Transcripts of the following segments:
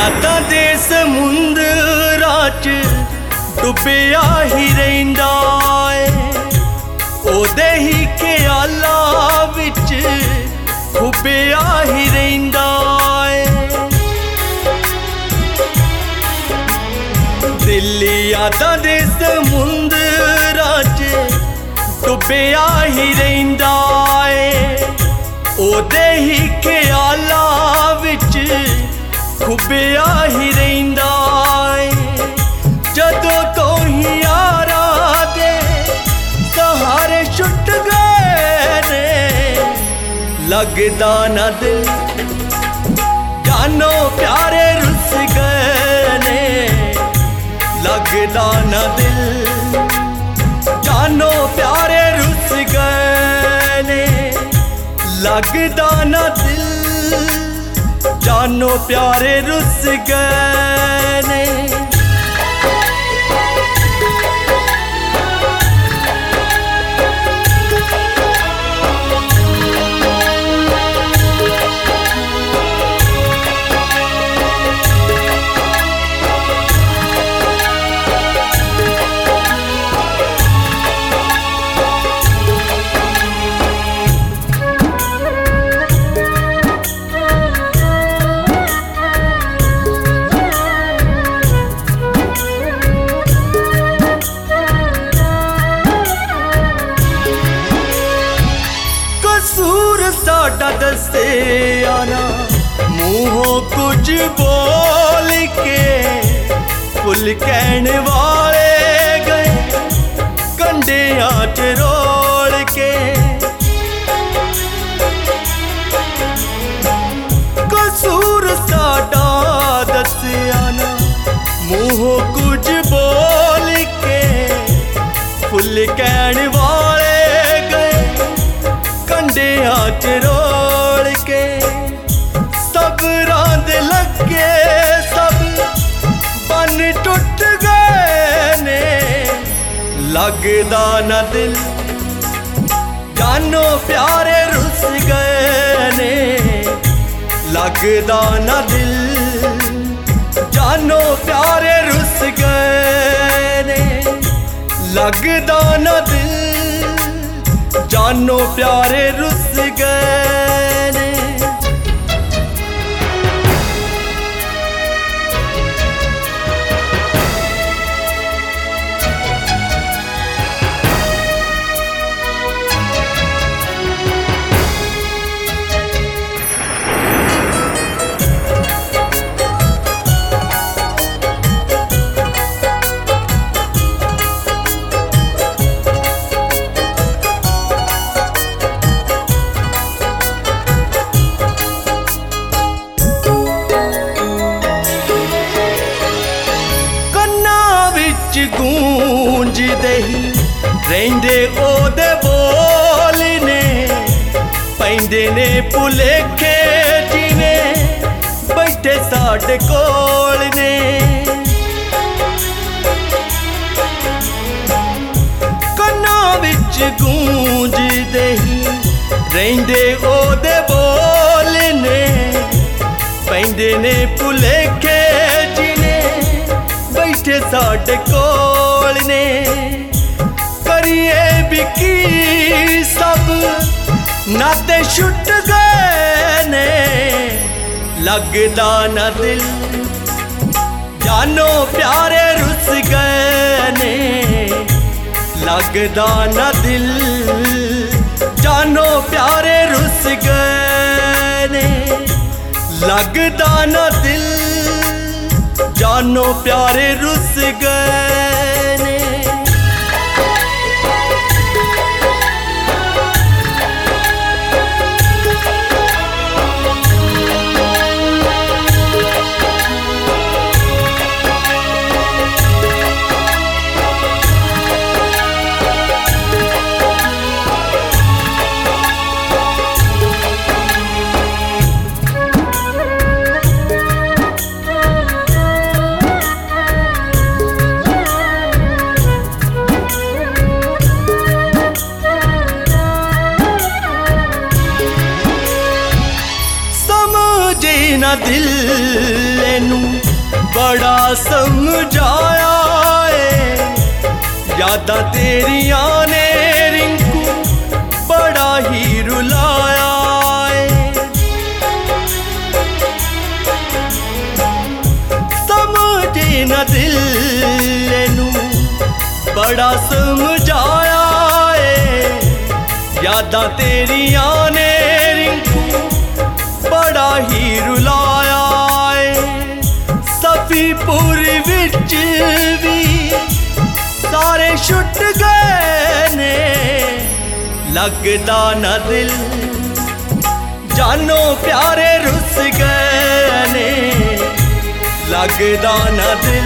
यादां दे समुंदरां च डुबिया ही रहिंदा ऐ ओदे ही ख्यालां विच खुबिया ही रहिंदा ऐ। दिल यादां दे समुंदरां च डुबिया ही रहिंदा ऐ ओदे ही ख्यालां विच खुबिया ही रहिंदा ऐ। जदों तो ही यारां दे सहारे छुट गए ने लगदा ना दिल जानो प्यारे रुस गए ने लगदा ना दिल जानो प्यारे रुस गए ने लगदा ना दिल जानो प्यारे रुस गए ने। साडा दसे आना मुँहों कुछ बोल के फुल कहण वाले गए कंडियां च रोल के। कसूर साडा दसे आना मुँहों कुछ बोल के फुल कहण वाले कंडियां च रोल के। सबरां दे लगे सब बन टुट गए ने लगदा ना दिल जानो प्यारे रुस गए ने लगदा ना दिल जानो प्यारे रुस गए ने लगदा ना दिल जानो प्यारे रुस गए ने। गूंजदे ही रहिंदे ओदे बोल ने पैंदे ने भुलेखे जिवें बैठे साडे कोल ने। कन्नां विच गूंजदे ही रहिंदे ओदे बोल ने पैंदे ने भुलेखे बैठे साडे कोल ने। करिए बिकी सब नाते छुट गए ने लगदा ना दिल जानो प्यारे रुस गए ने लगदा ना दिल जानो प्यारे रुस गए ने लगदा ना दिल जानो प्यारे रुस गए ने। ना दिल नू बड़ा समझाया है, यादां तेरियां ने रिंकू बड़ा ही रुलाया है। समझे न दिल नू बड़ा समझाया है, यादां तेरियां ने रिंकू बड़ा ही रुलाया है। सफीपुर विच भी सारे छुट गए ने, लगदा न दिल जानो प्यारे रुस गए ने, लगदा न दिल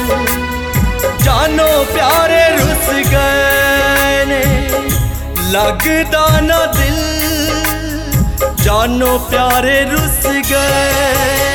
जानो प्यारे रुस गए ने, लगदा न दिल जानो प्यारे रुस गए।